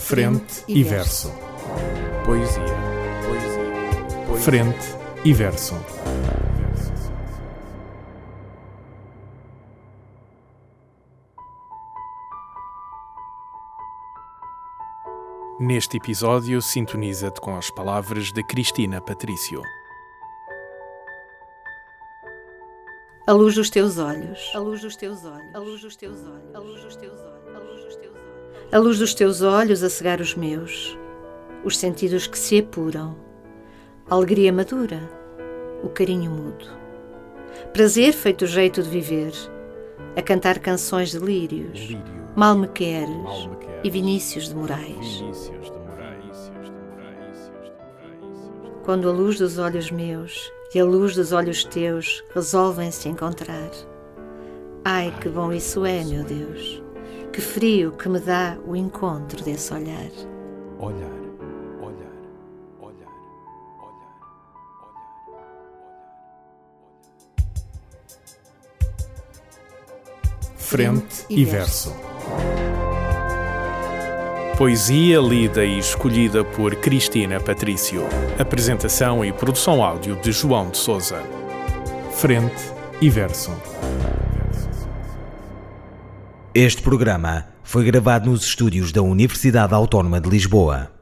Frente e verso. Poesia. Frente e verso. Neste episódio, sintoniza-te com as palavras de Cristina Patrício. A luz dos teus olhos, a luz dos teus olhos, a luz dos teus olhos, a luz dos teus olhos, a luz dos teus olhos. A luz dos teus olhos a cegar os meus, os sentidos que se apuram, a alegria madura, o carinho mudo. Prazer feito jeito de viver, a cantar canções de lírios, Mal Me Queres e Vinícius de Moraes. Quando a luz dos olhos meus e a luz dos olhos teus resolvem se encontrar. Ai, que bom isso é, meu Deus! Que frio que me dá o encontro desse olhar. Olhar. Frente e verso. Poesia lida e escolhida por Cristina Patrício. Apresentação e produção áudio de João de Sousa. Frente e verso. Este programa foi gravado nos estúdios da Universidade Autónoma de Lisboa.